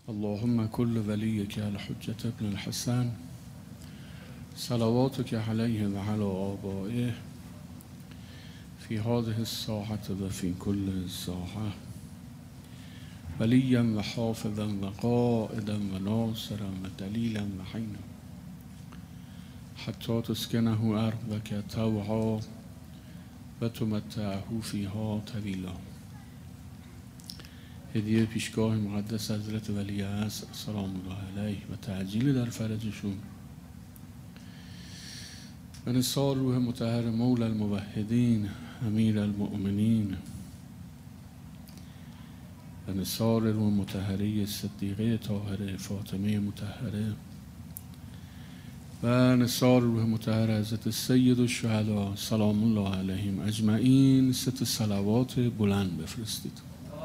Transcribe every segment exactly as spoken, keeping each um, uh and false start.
اللهم كل وليك الحجة ابن الحسن صلواتك عليه وعلى آبائه في هذه الساعة وفي كل ساعة وليا وحافظا وقائدا وناصرا ودليلا وحينا حتى تسكنه أرضك طوعا وتمتعه فيها طویلا. هدیه پیشگاه مقدس حضرت ولیعصر سلام الله علیه و تعجیل در فرجشون و نثار روح مطهر مولا الموحدین امیر المؤمنین و نثار روح مطهره صدیقه طاهره فاطمه مطهره و نثار روح مطهر حضرت سید الشهدا سلام الله علیهم اجمعین ست صلوات بلند بفرستید.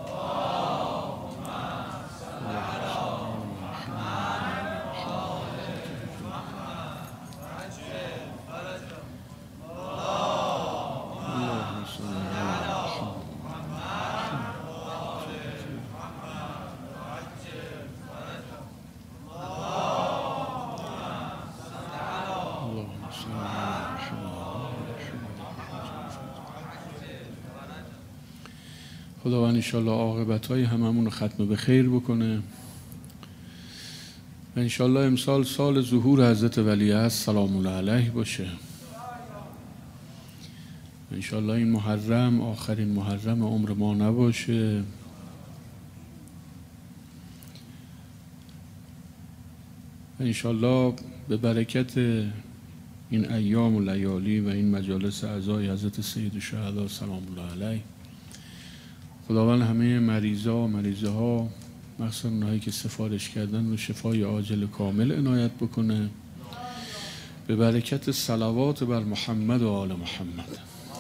خداوند انشالله عاقبت‌های هممون رو ختم به خیر بکنه و انشالله امسال سال ظهور حضرت ولیعصر سلام الله علیه باشه. انشالله این محرم آخرین محرم عمر ما نباشه. و انشالله به برکت این ایام و لیالی و این مجالس اعضای حضرت سید الشهدا سلام الله علیه خداوند همه مریضا و مریضه ها مخصوصا اونهایی که سفارش کردن و شفای عاجل کامل عنایت بکنه به برکت صلوات بر محمد و آل محمد.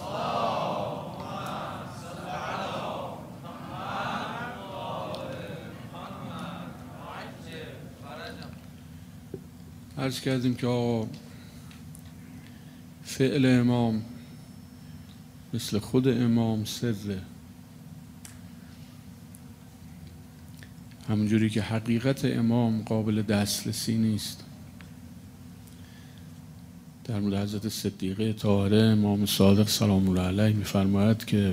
عرض کردیم که آقا فعل امام مثل خود امام سره، همونجوری که حقیقت امام قابل دسترسی نیست. در مورد حضرت صدیقه طاهره امام صادق سلام الله علیه می‌فرماید که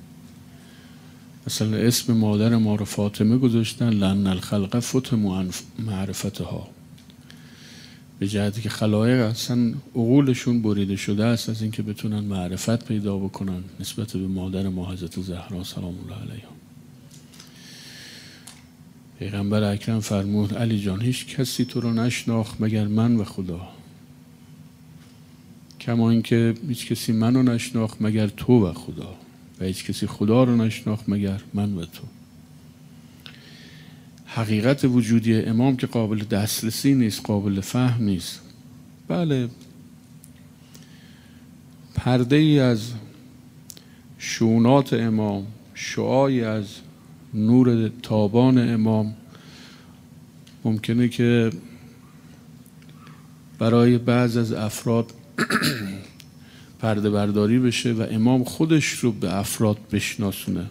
مثلا اسم مادر ما رو فاطمه گذاشتن لأن الخلق فتموا عن معرفتها، به جهتی که خلایق اصلا عقولشون بریده شده است از اینکه بتونن معرفت پیدا بکنن نسبت به مادر ما حضرت زهرا سلام الله علیها. پیغمبر اکرم فرمود علی جان هیچ کسی تو رو نشناخت مگر من و خدا، کما اینکه هیچ کسی منو نشناخت مگر تو و خدا و هیچ کسی خدا رو نشناخت مگر من و تو. حقیقت وجودی امام که قابل دسترسی نیست، قابل فهم نیست. بله پرده ای از شونات امام، شعاعی از نور تابان امام ممکنه که برای بعض از افراد پرده برداری بشه و امام خودش رو به افراد بشناسونه.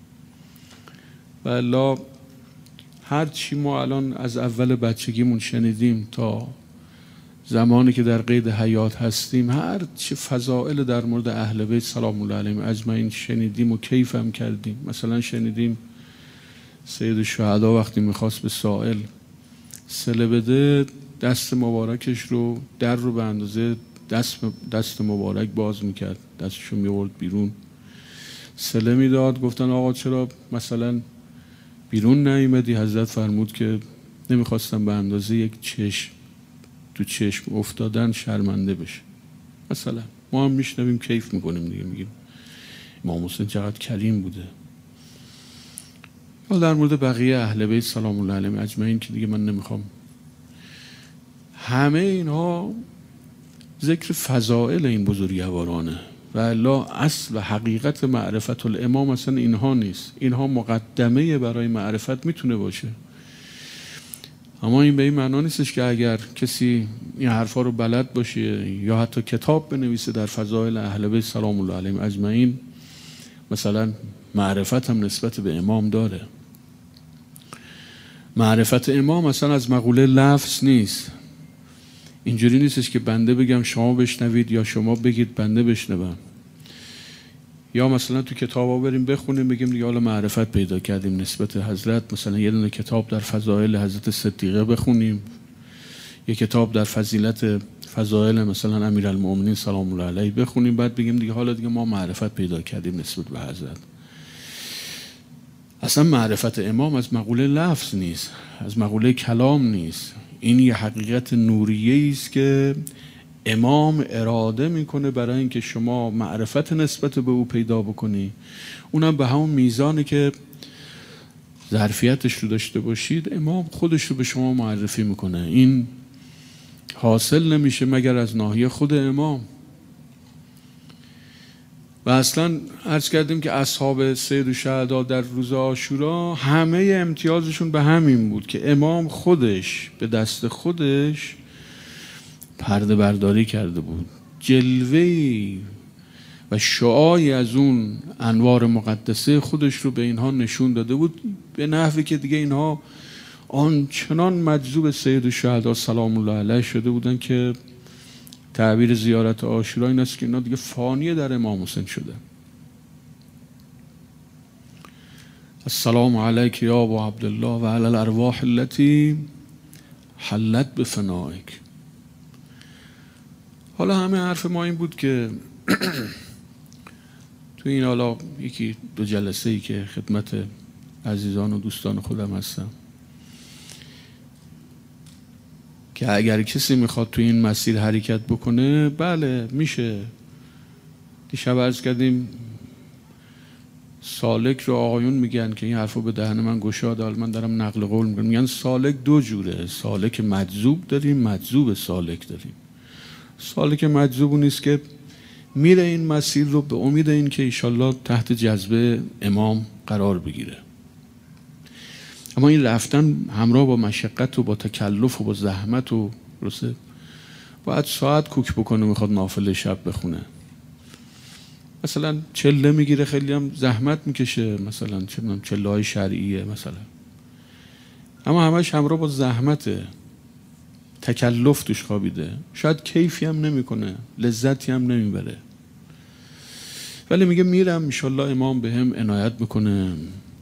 و الا هر چی ما الان از اول بچگیمون شنیدیم تا زمانی که در قید حیات هستیم، هر چه فضائل در مورد اهل بیت سلام الله علیهم اجمعین شنیدیم و کیف هم کردیم. مثلا شنیدیم سید الشهدا وقتی میخواست به سائل صله بده دست مبارکش رو در رو به اندازه دست, دست مبارک باز میکرد، دستشو میورد بیرون صله میداد. گفتن آقا چرا مثلا بیرون نیومدی؟ حضرت فرمود که نمیخواستم به اندازه یک چشم تو چشم افتادن شرمنده بشه. مثلا ما هم میشنویم کیف میکنیم دیگه، میگیم امام حسین چقدر کریم بوده. و در مورد بقیه اهل بیت سلام الله علیهم اجمعین که دیگه من نمیخوام، همه اینها ذکر فضائل این بزرگوارانه و الا اصل و حقیقت معرفت الامام اصلا اینها نیست. اینها مقدمه برای معرفت میتونه باشه، اما این به این معنا نیستش که اگر کسی این حرفا رو بلد باشه یا حتی کتاب بنویسه در فضائل اهل بیت سلام الله علیهم اجمعین مثلا معرفت هم نسبت به امام داره. معرفت امام اصلا از مقوله لفظ نیست. اینجوری نیستش که بنده بگم شما بشنوید یا شما بگید بنده بشنوم، یا مثلا تو کتابا بریم بخونیم بگیم دیگه حالا معرفت پیدا کردیم نسبت حضرت، مثلا یه دونه کتاب در فضائل حضرت صدیقه بخونیم، یه کتاب در فضیلت فضائل مثلا امیرالمؤمنین سلام الله علیه بخونیم، بعد بگیم دیگه حالا دیگه ما معرفت پیدا کردیم نسبت به حضرت. اصلا معرفت امام از مقوله لفظ نیست، از مقوله کلام نیست. این یه حقیقت نوریه است که امام اراده میکنه برای اینکه شما معرفت نسبت به او پیدا بکنی، اونم به همون میزانی که ظرفیتش رو داشته باشید امام خودش رو به شما معرفی میکنه. این حاصل نمیشه مگر از ناحیه خود امام. و اصلا عرض کردیم که اصحاب سید الشهدا در روز عاشورا همه امتیازشون به همین بود که امام خودش به دست خودش پرده برداری کرده بود، جلوه‌ای و شعاعی از اون انوار مقدسه خودش رو به اینها نشون داده بود، به نحوی که دیگه اینها آنچنان مجذوب سید الشهدا سلام الله علیه شده بودن که تعبیر زیارت عاشورا این است که اینا دیگه فانی در امام حسین شده. السلام علیک یا ابا عبدالله و علی الارواح التي حلت بفنائک. حالا همه حرف ما این بود که تو این حالا یکی دو جلسه ای که خدمت عزیزان و دوستان خودم هستم که اگر کسی میخواد تو این مسیر حرکت بکنه بله میشه. دیشب عرض کردیم سالک رو آقایون میگن که این حرفو به دهن من گشاد، حالا من دارم نقل قول میکنم، میگن سالک دو جوره، سالک مجذوب داریم، مجذوب سالک داریم. سالک مجذوب نیست که میره این مسیر رو به امید این که ایشالله تحت جذبه امام قرار بگیره، اما این رفتن همراه با مشقت و با تکلف و با زحمت و رسه باید ساعت کوک بکنه میخواد نافله شب بخونه، مثلا چله میگیره خیلی هم زحمت میکشه، مثلا چله های شرعیه مثلا، اما همش همراه با زحمته، تکلف توش خوابیده، شاید کیفی هم نمیکنه، لذتی هم نمیبره، ولی میگه میرم انشالله امام به هم عنایت میکنه،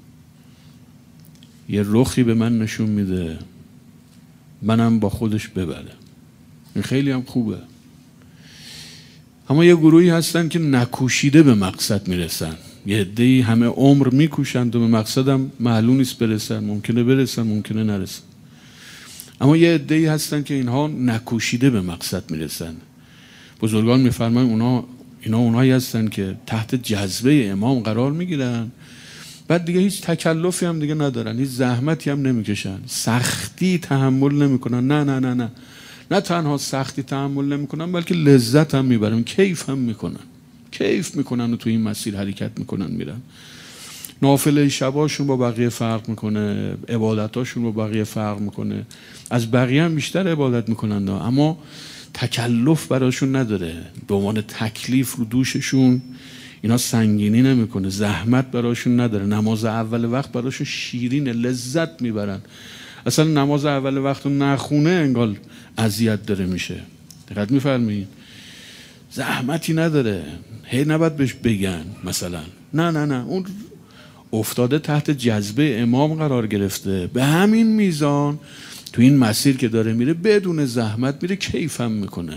یه رخی به من نشون میده منم با خودش ببره. این خیلی هم خوبه. اما یه گروهی هستن که نکوشیده به مقصد میرسن، یه عده‌ای همه عمر میکوشند و به مقصدم معلوم نیست برسن، ممکنه برسن ممکنه نرسن، اما یه عده‌ای هستن که اینها نکوشیده به مقصد میرسن. بزرگان میفرمایند اونا اینا اونایی هستن که تحت جذبه امام قرار میگیرن، بعد دیگه هیچ تکلفی هم دیگه ندارن، هیچ زحمتی هم نمیکشن، سختی تحمل نمیکنن، نه نه نه نه نه تنها سختی تحمل نمیکنن بلکه لذت هم میبرن، کیف هم میکنن، کیف میکنن و تو این مسیر حرکت میکنن میرن. نافله شباشون با بقیه فرق میکنه، عبادتاشون با بقیه فرق میکنه، از بقیه هم بیشتر عبادت میکنن دا. اما تکلف براشون نداره، به عنوان تکلیف رو دوششون اینا سنگینی نمیکنه، زحمت براشون نداره، نماز اول وقت براشون شیرینه، لذت میبرن. اصلا نماز اول وقت رو نخونه انگار اذیت داره میشه، دقت میفرمایید، زحمتی نداره، هی نباید بهش بگن مثلا، نه نه نه اون افتاده تحت جذبه امام قرار گرفته، به همین میزان تو این مسیر که داره میره بدون زحمت میره، کیف هم میکنه.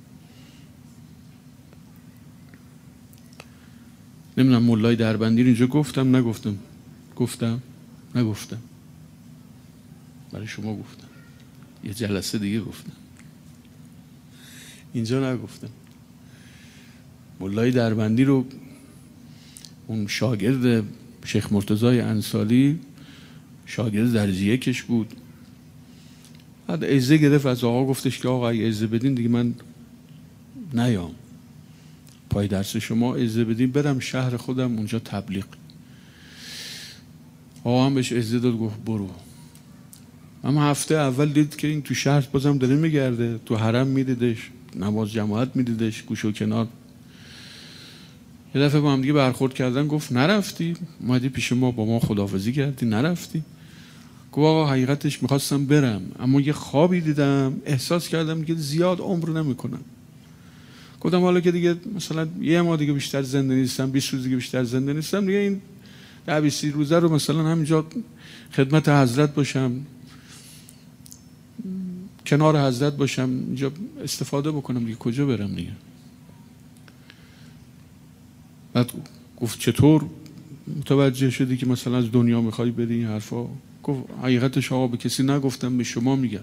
نمیدونم مولای دربندی اینجا گفتم نگفتم، گفتم نگفتم، برای شما گفتم، یه جلسه دیگه گفتم، اینجا نگفتم. مولای دربندی رو اون شاگرد شیخ مرتضی انصاری، شاگرد درجه یکش بود، بعد عزه گرفت از آقا، گفتش که آقا اگه عزه بدین دیگه من نیام پای درس شما، عزه بدین برم شهر خودم اونجا تبلیغ. آقا هم بهش عزه داد، گفت برو. اما هفته اول دید که این تو شهر بازم داره میگرده، تو حرم میدیدش، نماز جماعت میدیدش، گوش و کنار. یه دفعه با هم دیگه برخورد کردن، گفت نرفتی؟ اومدی پیش ما با ما خداحافظی کردی نرفتی؟ گفت آقا حقیقتش میخواستم برم، اما یه خوابی دیدم احساس کردم که زیاد عمر نمیکنم. گفتم حالا که دیگه مثلا یه ماه دیگه بیشتر زنده نیستم، بیست روز دیگه بیشتر زنده نیستم، دیگه این ده بیست روزه رو مثلا همینجا خدمت حضرت باشم، کنار حضرت باشم، اینجا استفاده بکنم دیگه، کجا برم دیگه. بعد گفت چطور متوجه شدی که مثلا از دنیا میخوای بری این حرفا؟ گفت حقیقتش آقا به کسی نگفتم، به شما میگم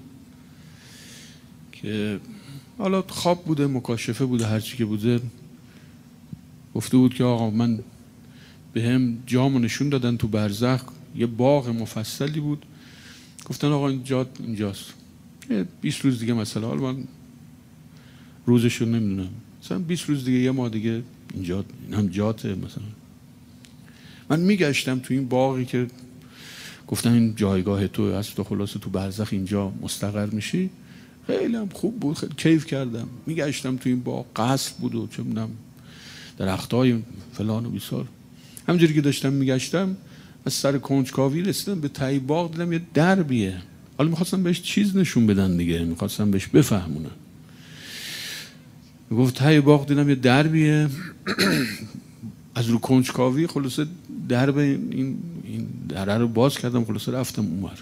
که حالا خواب بوده، مکاشفه بوده، هرچی که بوده. گفته بود که آقا من به هم جامو نشون دادن تو برزخ، یه باغ مفصلی بود، گفتن آقا این جات اینجاست، بیست روز دیگه مثلا، حالا من روزشو نمیدونم، مثلا بیست روز دیگه یه ماه دیگه اینجا این هم جاته. مثلا من میگشتم تو این باغی که گفتن این جایگاه تو هست، تو خلاصه تو برزخ اینجا مستقر میشی. خیلی هم خوب بود، خیلی کیف کردم. میگشتم تو این باغ، قصر بود و چه میدونم درختای فلان و بیسار. همونجوری که داشتم میگشتم از سر کنجکاوی رسیدم به ته باغ، دیدم یه دربیه. حالا میخواستم بهش چیز نشون بدن دیگه، میخواستم بهش بفهمونم. گفت ته باغ دیدم یه دربیه. از رو کنجکاوی خلاصه درب این این دره رو باز کردم، خلاصه رفتم اونور.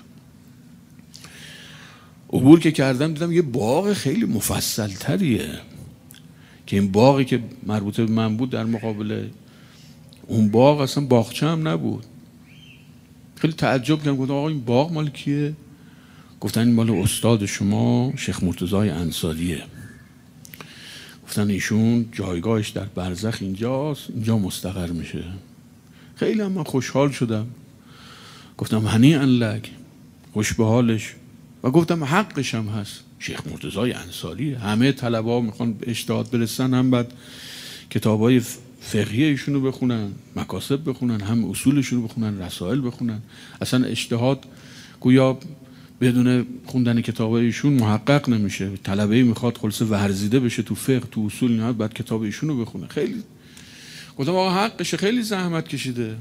عبور که کردم دیدم یه باغ خیلی مفصل تریه، که این باغی که مربوطه به من بود در مقابل اون باغ اصلا باغچه هم نبود. خیلی تعجب کردم، گفتم آقا این باغ مال کیه؟ گفتن این مال استاد شما شیخ مرتضی انصاریه. گفتن ایشون جایگاهش در برزخ اینجاست، اینجا مستقر میشه. خیلی هم من خوشحال شدم، گفتم هنیئا لک، خوش به حالش. و گفتم حقش هم هست، شیخ مرتضی انصاری، همه طلبه میخوان به اجتهاد برسن، هم بعد کتابای فقهی ایشونو بخونن، مکاسب بخونن، هم اصولشونو بخونن، رسائل بخونن. اصلا اجتهاد گویا بدون خوندن کتابای ایشون محقق نمیشه. طلبه میخواد خلاصه ورزیده بشه تو فقه، تو اصول، نه بعد کتاب ایشونو بخونه. خیلی گفتم آقا حقشه، خیلی زحمت کشیده،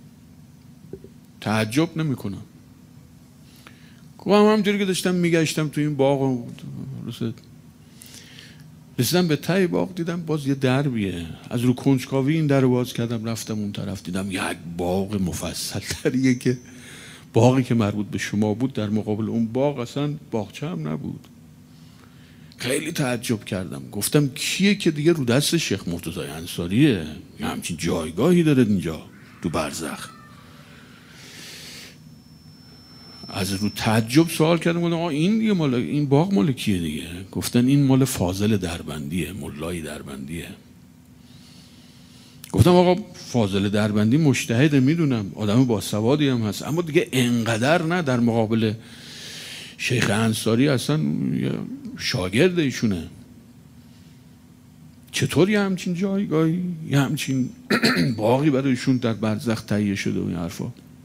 تعجب نمیکنم. گفتم همونجوری که داشتم میگشتم تو این باغ، رسیدم به ته باغ، دیدم باز یه دربیه. از رو کنجکاوی این در رو باز کردم، رفتم اون طرف، دیدم یک باغ مفصل تریه که باغی که مربوط به شما بود در مقابل اون باغ اصلا باغچه هم نبود. خیلی تعجب کردم، گفتم کیه که دیگه رو دست شیخ مرتضی انصاریه، یه همچین جایگاهی داره اینجا تو برزخ. از رو تعجب سوال کردم، گفتم آقا این دیگه مال این باغ مال کیه دیگه؟ گفتن این مال فاضل دربندیه، مولای دربندیه. گفتم آقا فاضل دربندی مجتهد، میدونم آدم باسوادی هم هست، اما دیگه انقدر نه در مقابل شیخ انصاری، اصلا شاگرد ایشونه. چطور یه همچین جایگاهی، یه همچین باغی برایشون در برزخ تهیه شده و این حرفا؟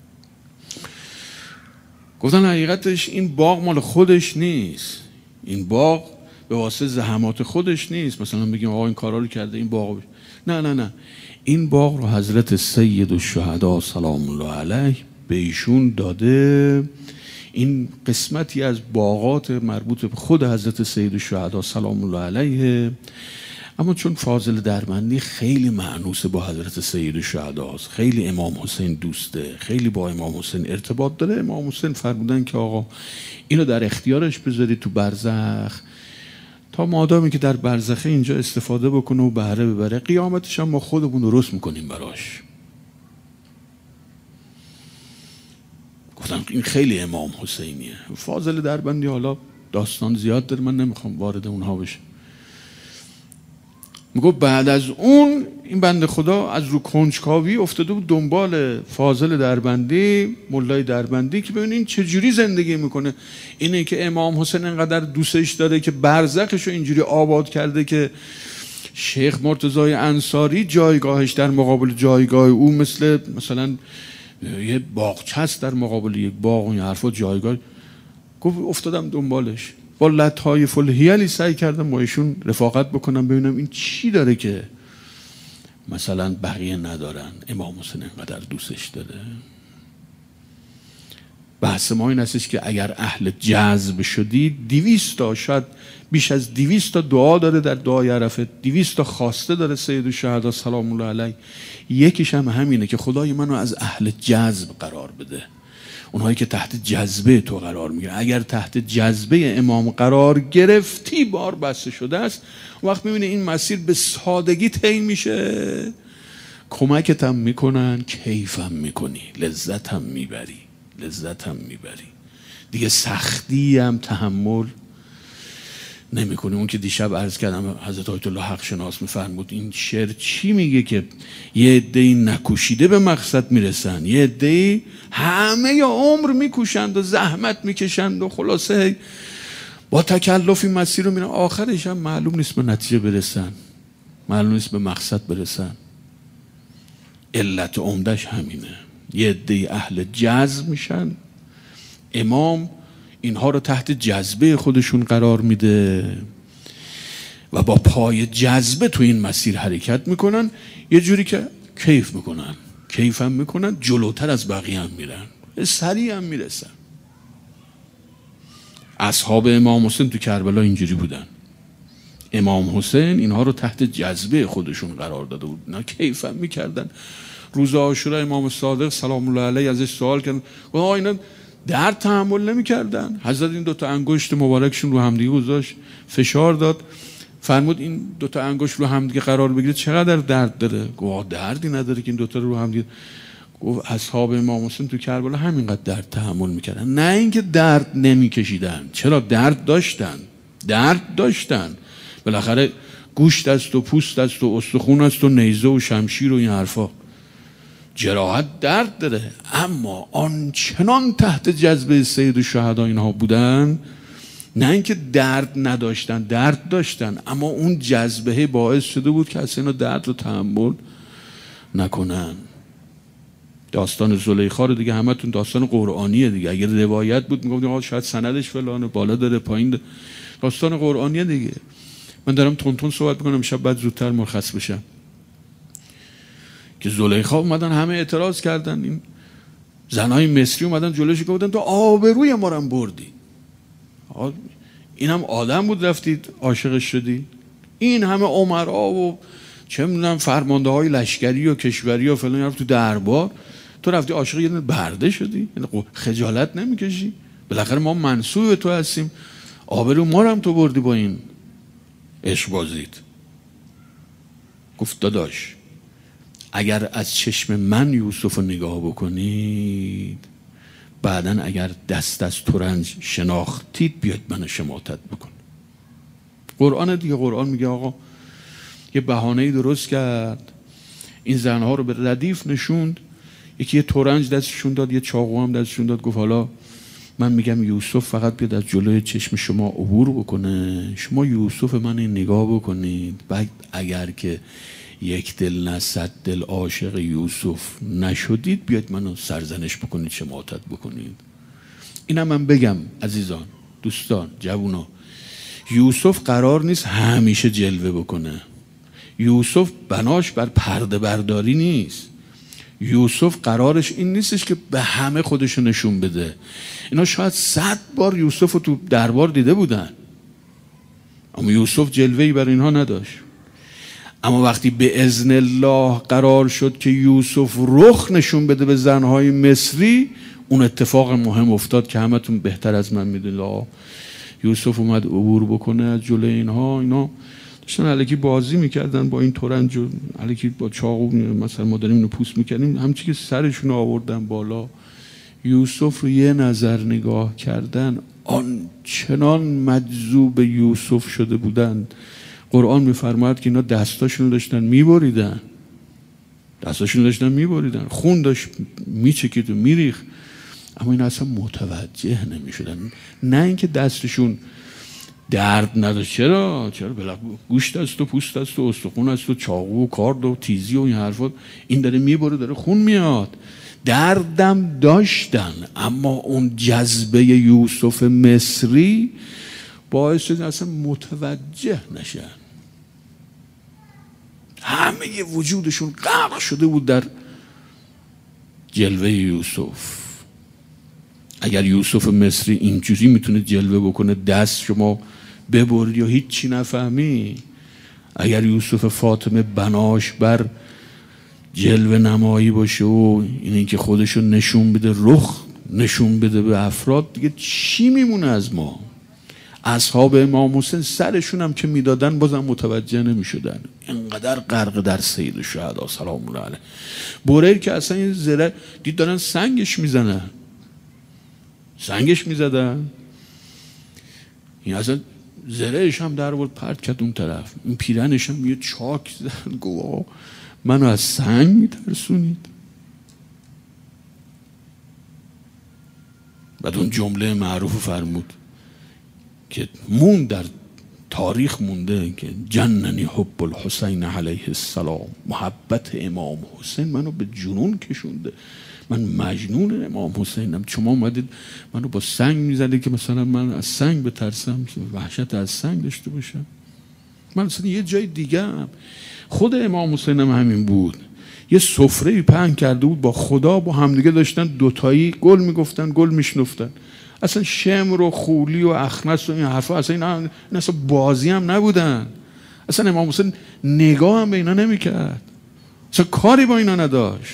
گفتن حقیقتش این باغ مال خودش نیست، این باغ به واسه زحمات خودش نیست، مثلا بگیم آقا این کارا رو کرده این باغ، نه نه نه، این باغ رو حضرت سید الشهدا سلام الله علیه به ایشون داده. این قسمتی از باغات مربوط به خود حضرت سید الشهدا سلام الله علیه، اما چون فاضل دربندی خیلی معنوس با حضرت سید الشهدا است، خیلی امام حسین دوسته، خیلی با امام حسین ارتباط داره، امام حسین فرمودن که آقا اینو در اختیارش بذاری تو برزخ، تا مادامی که در برزخه اینجا استفاده بکنه و بهره ببره، قیامتش هم ما خودمون درست میکنیم براش. گفتم این خیلی امام حسینیه. فاضل دربندی حالا داستان زیاد داره، من نمیخوام وارد اونها بشم. میگه بعد از اون این بنده خدا از رو کنجکاوی افتاده بود دنبال فاضل دربندی، مولای دربندی، که ببینین چجوری زندگی میکنه. اینه که امام حسین انقدر دوستش داره که برزخش رو اینجوری آباد کرده که شیخ مرتضی انصاری جایگاهش در مقابل جایگاه او مثل مثلا یه باغچه است در مقابل یک باغ و این حرفا جایگاه. گفت افتادم دنبالش، با لطایف الحیلی سعی کردم با ایشون رفاقت بکنم، ببینم این چی داره که مثلا بقیه ندارن، امام حسین انقدر دوستش داره. بحث ما این هستش که اگر اهل جذب شدی، دویست تا شاید بیش از دویست تا دعا داره در دعای عرفه، دویست تا خواسته داره سید الشهدا سلام الله علیه. یکیش هم همینه که خدای منو از اهل جذب قرار بده، اونهایی که تحت جذبه تو قرار میگیرن. اگر تحت جذبه امام قرار گرفتی، بار بسته شده است، اون وقت میبینی این مسیر به سادگی طی میشه، کمکت هم میکنن، کیف هم میکنی، لذت هم میبری، لذت هم میبری دیگه، سختی هم تحمل نمی کنی. اون که دیشب عرض کردم حضرت آیت الله حق شناس میفرمود این شعر چی میگه، که یه عده‌ای نکوشیده به مقصد میرسن، یه عده‌ای همه ی عمر میکوشند و زحمت میکشند و خلاصه با تکلفی مسیر رو میرن، آخرش هم معلوم نیست به نتیجه برسن، معلوم نیست به مقصد برسن. علت عمدش همینه. یه عده‌ای اهل جذب میشن، امام اینها رو تحت جذبه خودشون قرار میده و با پای جذبه تو این مسیر حرکت میکنن، یه جوری که کیف میکنن، کیف هم میکنن، جلوتر از بقیه هم میرن، سریع هم میرسن. اصحاب امام حسین تو کربلا اینجوری بودن. امام حسین اینها رو تحت جذبه خودشون قرار داده بود، اینا کیف هم میکردن. روز عاشورا امام صادق سلام الله علیه ازش سوال کردن، آقا اینا درد تحمل نمی‌کردن؟ حضرت این دوتا انگشت مبارکشون رو همدیگه گذاشت، فشار داد، فرمود این دوتا انگشت رو همدیگه قرار بگیره چقدر درد داره؟ گفت دردی نداره که این دوتا رو همدیگه. گفت اصحاب امام حسین تو کربلا همینقدر درد تحمل میکردن، نه اینکه درد نمیکشیدن. چرا؟ درد داشتن، درد داشتن. بالاخره گوشت است و پوست است و استخون است و نیزه و شمشیر و این حرفا، جراحت درد داره. اما آنچنان تحت جذبه سید الشهدا اینها بودن، نه اینکه درد نداشتن، درد داشتن، اما اون جذبه باعث شده بود که اصلا درد رو تحمل نکنن. داستان زلیخا رو دیگه همتون داستان قرآنیه دیگه، اگر روایت بود میگفتیم آقا شاید سندش فلانه، بالا داره پایین داره. داستان قرآنیه دیگه. من دارم تون تون صحبت میکنم، شب بعد زودتر مرخص بشم. که زلیخا اومدن همه اعتراض کردن، این زنای مصری اومدن جلوش گفتن تو آبروی ما رو بردی. این هم آدم بود رفتید عاشقش شدی؟ این همه امرا و چه میدونم فرمانده های لشکری و کشوری و فلان تو دربار، تو رفتی عاشق یه برده شدی؟ خجالت نمیکشی؟ بالاخره ما منسوب تو هستیم، آبرو ما رو هم تو بردی با این عشق بازیت. گفت داداش اگر از چشم من یوسف رو نگاه بکنید، بعدن اگر دست از ترنج شناختید بیاد منو شماتت بکن. قرآن دیگه، قرآن میگه آقا یه بهانه‌ای درست کرد، این زنها رو به ردیف نشوند، یکی یه ترنج دستشون داد، یه چاقو هم دستشون داد، گفت حالا من میگم یوسف فقط بیاد از جلوی چشم شما عبور بکنه، شما یوسف من این نگاه بکنید، بعد اگر که یک دل نه صد دل عاشق یوسف نشدید بیاید منو سرزنش بکنید، شماتت بکنید. اینم من بگم عزیزان، دوستان، جوونا، یوسف قرار نیست همیشه جلوه بکنه. یوسف بناش بر پرده برداری نیست. یوسف قرارش این نیستش که به همه خودشو نشون بده. اینا شاید صد بار یوسف رو تو دربار دیده بودن، اما یوسف جلوه‌ای بر اینها نداشت. اما وقتی به اذن الله قرار شد که یوسف رخ نشون بده به زنهای مصری، اون اتفاق مهم افتاد که همتون بهتر از من میدونید. یوسف اومد عبور بکنه از جلوی اینها، اینا داشتن الکی بازی میکردن با این ترنج و الکی با چاقو مثلا ما داریم اینو پوست میکردیم، همچی که سرشون آوردن بالا. یوسف رو یه نظر نگاه کردن، آنچنان مجذوب یوسف شده بودن، قرآن میفرماید که اینا دستاشون داشتن میبریدن، دستاشون داشتن میبریدن، خون داشت میچکید و میریخ، اما این اصلا متوجه نمیشدن. نه اینکه دستشون درد نداشت، چرا؟ چرا؟ بلکه گوشت است و پوست است و استخون است و چاقو و کارد و تیزی و این حرفات، این داره میبره، داره خون میاد، دردم داشتن. اما اون جذبه یوسف مصری باعث شد اصلا متوجه نشن. همه وجودشون غرق شده بود در جلوه یوسف. اگر یوسف مصری اینجوری میتونه جلوه بکنه دست شما ببرید یا هیچ چی نفهمی، اگر یوسف فاطمه بناش بر جلوه نمایی باشه و این که خودشو نشون بده، رخ نشون بده به افراد، دیگه چی میمونه از ما؟ اصحاب امام حسین سرشون هم که میدادن بازم متوجه نمیشدن، اینقدر غرق در سید الشهدا سلام الله علیه. بریر که اصلا این زره دید دارن سنگش میزنن، سنگش میزدن، این اصلا زرهش هم در آورد پرت کرد اون طرف، این پیرنش هم یه چاک زد، گفت منو از سنگ میترسونید. بعد اون جمله معروف فرمود که مون در تاریخ مونده که جننی حب الحسین علیه السلام، محبت امام حسین منو به جنون کشونده، من مجنون امام حسینم. شما اومدید منو با سنگ میزدید که مثلا من از سنگ بترسم، وحشت از سنگ داشته باشم. من مثلا یه جای دیگه هم. خود امام حسینم همین بود، یه سفره پهن کرده بود با خدا، با همدیگه داشتن دوتایی گل میگفتن، گل میشنفتن. اصلا شمر و خولی و اخنس و این حرفا اصلا اینا, این اصلا بازی هم نبودن. اصلا امام حسین نگاه هم به اینا نمیکرد، اصلا کاری با اینا نداشت.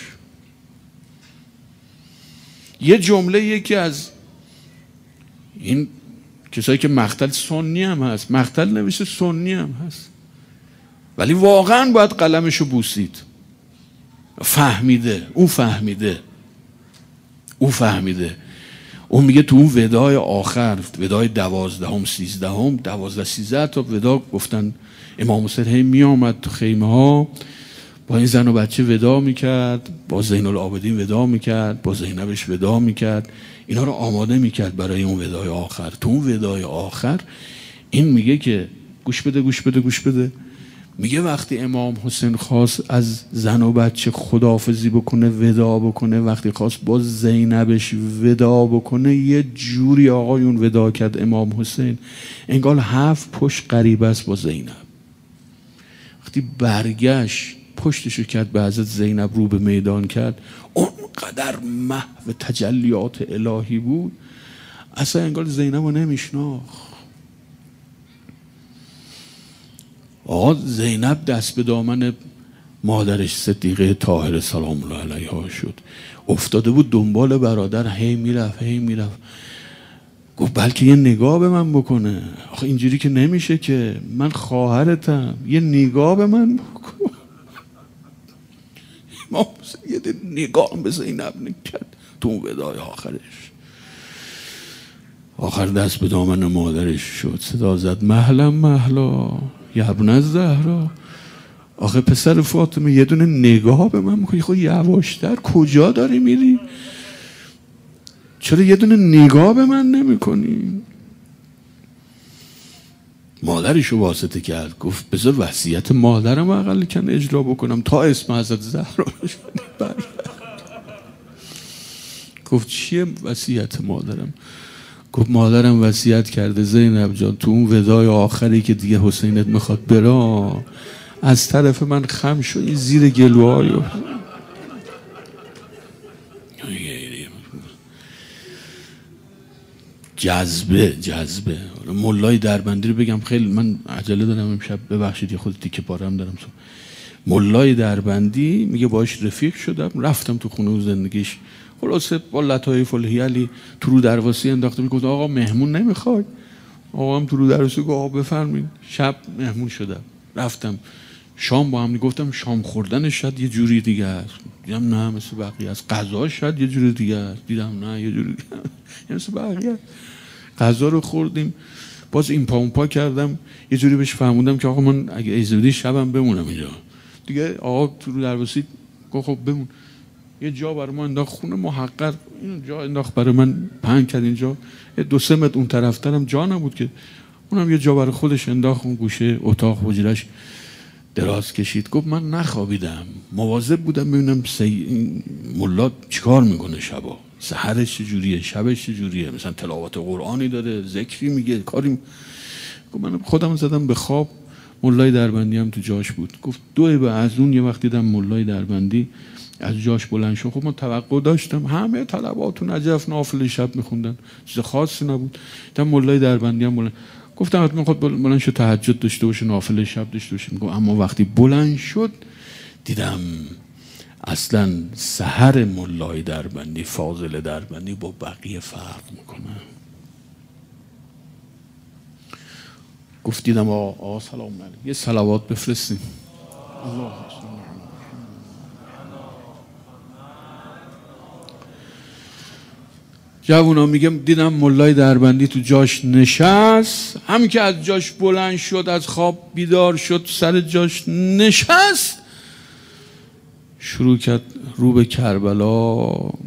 یه جمله یکی از این کسایی که مقتل سنی هم هست، مقتل نوشته سنی هم هست، ولی واقعا باید قلمشو بوسید. فهمیده، اون فهمیده اون فهمیده اون میگه تو اون ودای آخر، ودای دوازدهم سیزدهم دوازده سیزده تا ودا گفتن، امام حسین هی می آمد تو خیمه ها با این زن و بچه ودا میکرد، با زین العابدین ودا میکرد، با زینبش ودا میکرد، اینا رو آماده میکرد برای اون ودای آخر. تو اون ودای آخر این میگه که گوش بده گوش بده گوش بده میگه وقتی امام حسین خواست از زن و بچه خداحافظی بکنه، ودا بکنه، وقتی خواست با زینبش ودا بکنه، یه جوری آقایون ودا کرد امام حسین انگار هفت پشت غریبه است با زینب. وقتی برگشت پشتشو کرد به حضرت زینب، رو به میدان کرد، اونقدر محو تجلیات الهی بود اصلا انگار زینب رو نمیشناخت. آقا زینب دست به دامن مادرش صدیقه طاهره سلام الله علیها شد، افتاده بود دنبال برادر، هی میرفت هی میرفت. گفت بلکه یه نگاه به من بکنه، آخه اینجوری که نمیشه که، من خواهرتم، یه نگاه به من بکن. ما یه نگاه به زینب نکرد تو اون ودای آخرش. آخر دست به دامن مادرش شد، صدا زد مهلا مهلا یا ابن الزهرا. آخه پسر فاطمه یه دونه نگاه به من میکنی، خود یواشتر، کجا داری میری؟ چرا یه دونه نگاه به من نمی کنی؟ مادرشو واسطه کرد، گفت بذار وصیت مادرم اقل کن اجرا بکنم تا اسم حضرت زهرا بشنی. گفت چیه وصیت مادرم؟ گفت مادرم وصیت کرده زینب جان تو اون ودای آخری که دیگه حسینت میخواد برا، از طرف من خم شو زیر گلوهایو. جذبه جذبه مولای دربندی رو بگم، خیلی من عجله دارم امشب، ببخشید یه خود تیکه پارم دارم. مولای دربندی میگه باش رفیق شدم، رفتم تو خونه و زندگیش، خلاصه با لطایف الحیلی تو رو درواسی انداخته، میگه آقا مهمون نمیخوای؟ آقا هم تو رو درواسی گفت آقا بفرمایید. شب مهمون شدم، رفتم شام با هم، گفتم شام خوردنش شاید یه جوری دیگه است، دیدم نه مثل بقیه است. غذا شاید یه جوری دیگه است، دیدم نه یه جوری دیگه است مثل بقیه. غذا رو خوردیم، باز این پا اون پا کردم، یه جوری بهش فهموندم که آقا من اگه ایزودی شبم بمونم اینجا دیگه. آقا تو رو درواسی گفت خب بمون. یه جا برای ما انداخت خونه محقر، این جا انداخت برای من پهن کرد اینجا، دو سه متر اون طرفترم جا نبود که، اونم یه جا برای خودش انداخت اون گوشه اتاق حجرش دراز کشید. گفت من نخوابیدم، مواظب بودم ببینم سی... ملا چیکار میکنه شبا، سحرش چجوریه، شبش چجوریه، مثلا تلاوت قرآنی داره، ذکری میگه، کاری م... گفت من خودم زدم به خواب، ملای دربندی هم تو جاش بود. گفت دو به از اون یه وقت دیدم ملای دربندی از جاش بلند شد. خب من توقع داشتم همه طلبات تو نجف نافله شب میخوندن، چیز خاصی نبود. دیدم مولای دربندی هم بلند، گفتم حتما خود بلند شد تهجد داشته باشه، نافله شب داشته باشه. میگم اما وقتی بلند شد دیدم اصلا سحر مولای دربندی، فاضل دربندی با بقیه فرق میکنه. گفت دیدم آقا, آقا سلام علیکم، یه صلوات بفرستیم. الله جوونا میگم دیدم مولای دربندی تو جاش نشست، همین که از جاش بلند شد، از خواب بیدار شد، سر جاش نشست، شروع کرد رو به کربلا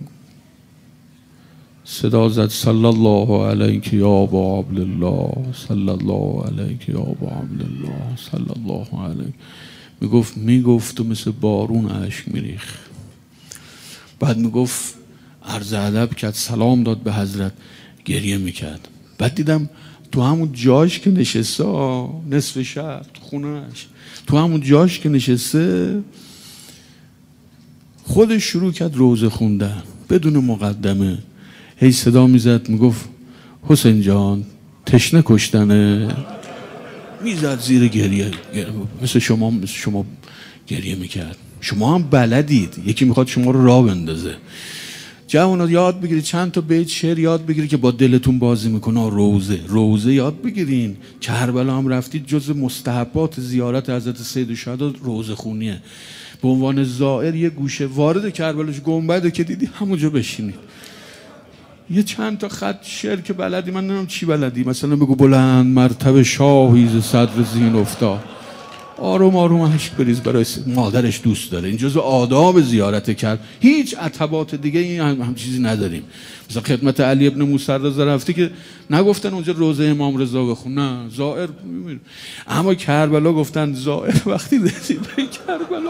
صدا زد صلی الله علیک یا ابا عبدالله، صلی الله علیک یا ابا عبدالله، صلی الله علیک. میگفت میگفت و مثل بارون اشک میریخ. بعد میگفت عرض ادب کرد، سلام داد به حضرت، گریه میکرد. بعد دیدم تو همون جاش که نشسته، نصف شب تو خونهش، تو همون جاش که نشسته خودش شروع کرد روزه خوندن بدون مقدمه. هی صدا میزد میگفت حسین جان تشنه کشتنه، میزد زیر گریه، مثل شما مثل شما گریه میکرد. شما هم بلدید، یکی میخواد شما رو راه بندازه. جوونا یاد بگیرید چند تا بیت شعر یاد بگیرید که با دلتون بازی میکنه. روزه روزه یاد بگیرین. کربلا هم رفتید، جز مستحبات زیارت حضرت سید الشهدا روزه خونیه. به عنوان زائر یه گوشه وارد کربلاش گنبده که دیدی همونجا بشینید. یه چند تا خط شعر که بلدی، من نمیدونم چی بلدی، مثلا بگو بلند مرتبه شاهی ز صدر زین افتاد، آروم آروم اشک بریز برای مادرش دوست داره. این جزء آداب زیارت کرد. هیچ عتبات دیگه این هم, هم چیزی نداریم. مثلا خدمت علی ابن موسی رضا رفتی که نگفتن اونجا روزه امام رضا بخون، نه زائر. اما کربلا گفتن زائر وقتی رسید به کربلا،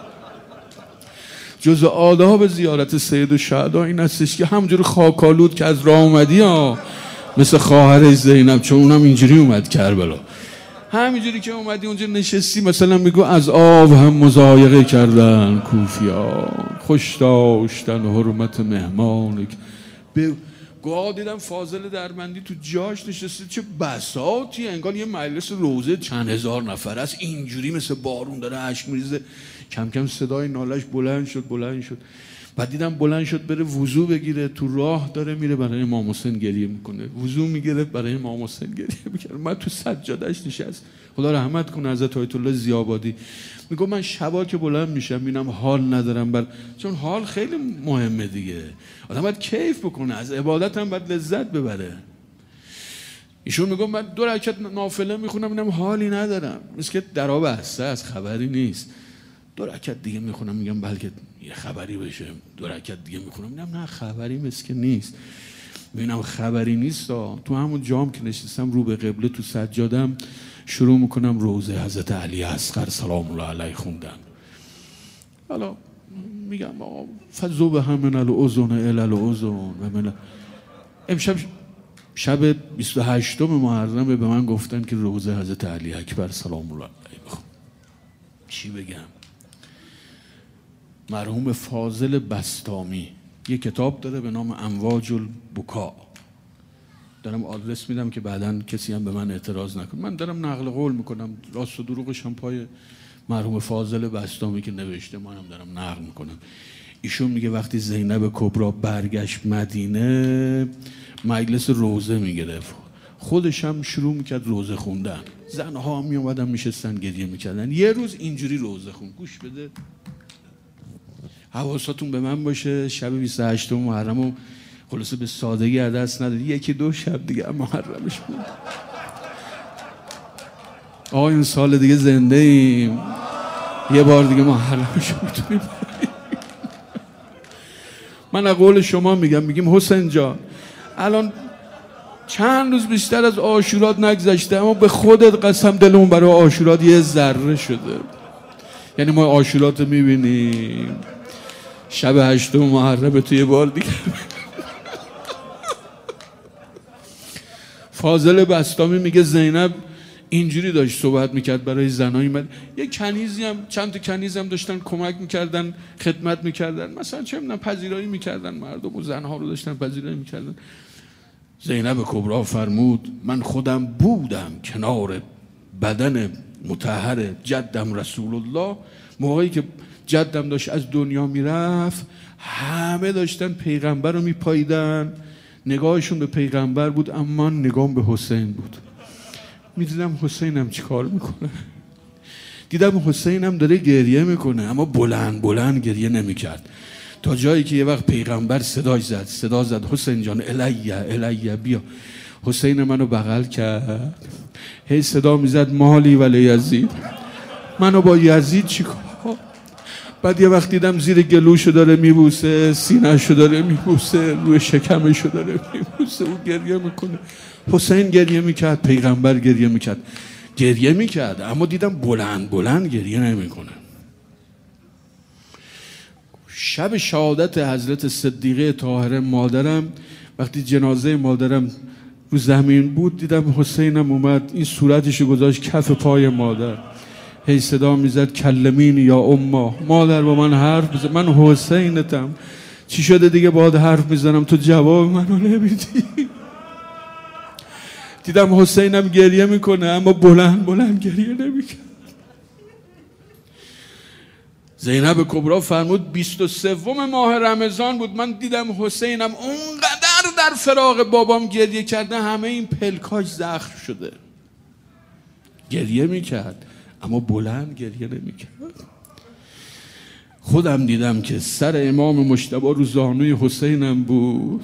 جزء آداب زیارت سید الشهدا این هستش که همونجوری خاکالود که از راه اومدی ها، مثل خواهرش زینب، چون اونم اینجوری اومد کربلا، همینجوری که اومدی اونجا نشستی، مثلا میگو از آب هم مضایقه کردن کوفیان، خوش داشتن حرمت مهمان. به گاه دیدم فاضل دربندی تو جاش نشسته، چه بساطی، انگار یه مجلس روزه چند هزار نفر است، اینجوری مثل بارون داره اشک میریزه. کم کم صدای نالش بلند شد بلند شد. بعد دیدم بلند شد بره وضو بگیره، تو راه داره میره برای امام حسین گریه میکنه، وضو میگیره برای امام حسین گریه میکنه. من تو سجادهش نشست، خدا رحمت کنه حضرت آیت الله ضیاءآبادی، میگم من شبا که بلند میشم میبینم حال ندارم بر، چون حال خیلی مهمه دیگه، آدم باید کیف بکنه، از عبادت هم باید لذت ببره. ایشون میگم من دو رکعت نافله میخونم میبینم حالی ندارم، مثل که درا بسته از خبری نیست. دو رکعت دیگه میخونم میگم بلکه یه خبری بشه، دو رکعت دیگه میخونم میگم نه خبری مثل که نیست. میبینم خبری نیست. تو همون جام که نشستم رو به قبله تو سجادم شروع میکنم روزه حضرت علی اصغر سلام الله علیه خوندن. حالا میگم فذوب هم من الاذن الی الاذن و من امشب شب بیست و هشتم محرم به من گفتن که روزه حضرت علی اکبر سلام الله علیه بخون. چی بگم؟ مرحوم فاضل بسطامی یه کتاب داره به نام امواج البکا، دارم آدرس میدم که بعداً کسی هم به من اعتراض نکنه، من دارم نقل قول میکنم، راست و دروغش هم پای مرحوم فاضل بسطامی که نوشته منم دارم نقل میکنم. ایشون میگه وقتی زینب کبرا برگشت مدینه مجلس روزه میگرفت، خودش هم شروع میکرد روزه خوندن، زنها هم میومدن میشستن گریه میکردن. یه روز اینجوری روزه خوند، گوش بده حواستون به من باشه، شب بیست و هشتم محرم خلاصه به سادگی از دست نداری، یکی دو شب دیگه محرمش بود. آقا این سال دیگه زنده ایم، یه بار دیگه محرمش میتونیم. من از قول شما میگم، میگیم حسین جان الان چند روز بیشتر از عاشورات نگذشته، اما به خودت قسم دلمون برای عاشورات یه ذره شده. یعنی ما عاشورات رو میبینیم، شب هشتم محرم تو یه بار دیگه. فاضل بسطامی میگه زینب اینجوری داشت صحبت میکرد برای زنای من. یه کنیزی هم، چند تا کنیز هم داشتن کمک میکردن، خدمت میکردن، مثلا چه میدونم پذیرایی میکردن، مردم و زنها رو داشتن پذیرایی میکردن. زینب کبرا فرمود من خودم بودم کنار بدن مطهر جدم رسول الله، موقعی که جدم داشت از دنیا میرفت، همه داشتن پیغمبر رو میپاییدن، نگاهشون به پیغمبر بود، اما نگام به حسین بود. میدیدم حسینم چی کار میکنه، دیدم حسینم داره گریه میکنه، اما بلند بلند گریه نمیکرد، تا جایی که یه وقت پیغمبر صداش زد صدا زد حسین جان الیه الیه بیا. حسین منو بغل کرد، هی صدا میزد مالی ولی یزید، منو با یزید چی کار. بعد یه وقت دیدم زیر گلوشو داره میبوسه، سینه‌شو داره میبوسه، روی شکمشو داره میبوسه، او گریه میکنه. حسین گریه میکرد، پیغمبر گریه میکرد، گریه میکرد، اما دیدم بلند بلند گریه نمیکنه. شب شهادت حضرت صدیقه طاهره مادرم، وقتی جنازه مادرم رو زمین بود، دیدم حسینم اومد این صورتشو گذاشت کف پای مادر، هی صدا میزد کلمین یا اما، مادر با من حرف بزن، من حسینتم، چی شده دیگه باهات حرف میزنم تو جواب منو نمیدی. دیدم حسینم گریه میکنه اما بلند بلند گریه نمیکنه. زینب کبرا فرمود بیست و سوم ماه رمضان بود، من دیدم حسینم اونقدر در فراق بابام گریه کرده همه این پلکاش زخم شده، گریه میکرد اما بلند گریه نمیکرد. خودم دیدم که سر امام مجتبی رو زانوی حسینم بود،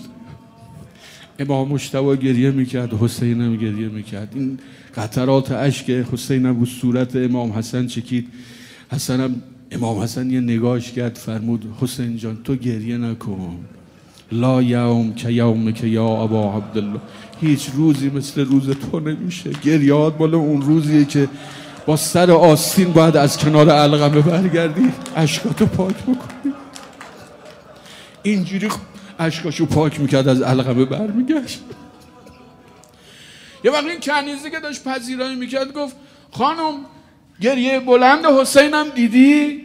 امام مجتبی گریه میکرد، حسینم گریه میکرد، این قطرات اشک حسینم رو صورت امام حسن چکید. حسنم امام حسن یه نگاهش کرد، فرمود حسین جان تو گریه نکن، لا یوم که یوم که یا ابا عبدالله، هیچ روزی مثل روز تو نمیشه، گریهات مال اون روزیه که با سر آستین باید از کنار علقمه برگردی اشکاتو پاک بکنی. اینجوری اشکاشو پاک میکرد، از علقمه برمیگشت. یه وقت این کنیزی که داشت پذیرایی میکرد گفت خانم گریه بلند حسینم دیدی؟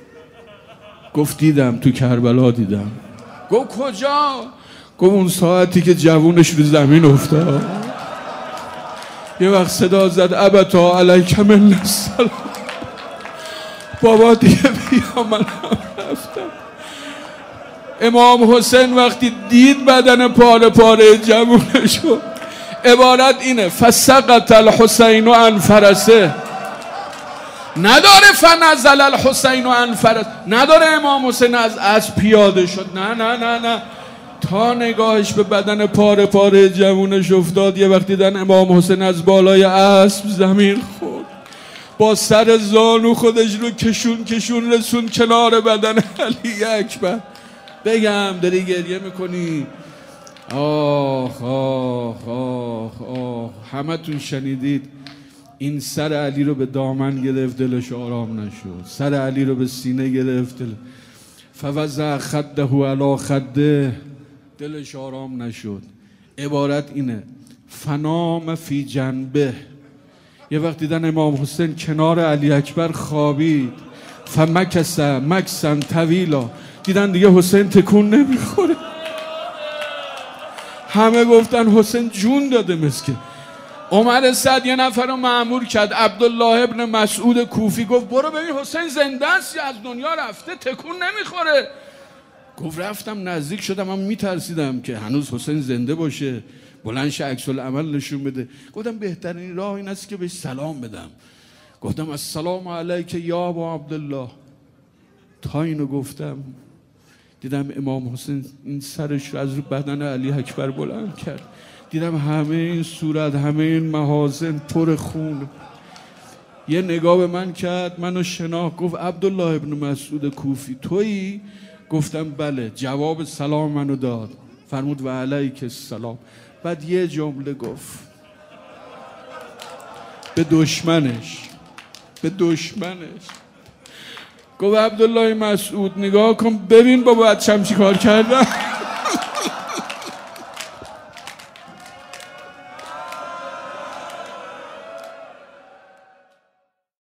گفت دیدم، تو کربلا دیدم. گفت کجا؟ گفت اون ساعتی که جوونش رو زمین افتاد. یه وقت صدا زد ابتا علیک من السلام، بابا دیگه بیا من رفتم. امام حسین وقتی دید بدن پاره پاره جوونشو، عبارت اینه فسقط الحسین عن فرسه، نداره فنزل الحسین عن فرس، نداره امام حسین از از پیاده شد، نه نه نه نه، تا نگاهش به بدن پاره پاره جوونش افتاد، یه وقت دیدن امام حسین از بالای اسب زمین خورد، با سر زانو خودش رو کشون کشون رسون کنار بدن علی اکبر. بگم داری گریه میکنی، آخ آخ آخ آخ. همه تون شنیدید این سر علی رو به دامن گرفت دلش آرام نشد، سر علی رو به سینه گرفت دل فوضع خده علی خده، دلش آرام نشد. عبارت اینه فنام فی جنبه. یه وقت دیدن امام حسین کنار علی اکبر خوابید، فمکس مکسن طویلا، دیدن دیگه حسین تکون نمیخوره، همه گفتن حسین جون داده مسکین. عمر سعد یه نفر رو مأمور کرد، عبدالله ابن مسعود کوفی، گفت برو ببین حسین زنده است یا از دنیا رفته، تکون نمیخوره. گفت رفتم نزدیک شدم، اما میترسیدم که هنوز حسین زنده باشه، بلند شه عکس العمل نشون بده. گفتم بهترین راه این است که بهش سلام بدم. گفتم السلام علیک یا ابا عبدالله. تا اینو گفتم دیدم امام حسین این سرش رو از رو بدن علی اکبر بلند کرد، دیدم همه این صورت، همه این محاسن پر خون. یه نگاه به من کرد، منو شناخت، گفت عبدالله ابن مسعود کوفی تویی؟ گفتم بله. جواب سلام منو داد، فرمود و علیک السلام. بعد یه جمله گفت به دشمنش، به دشمنش گفت عبدالله مسعود نگاه کن ببین بابا بچه‌م چی کار کردم.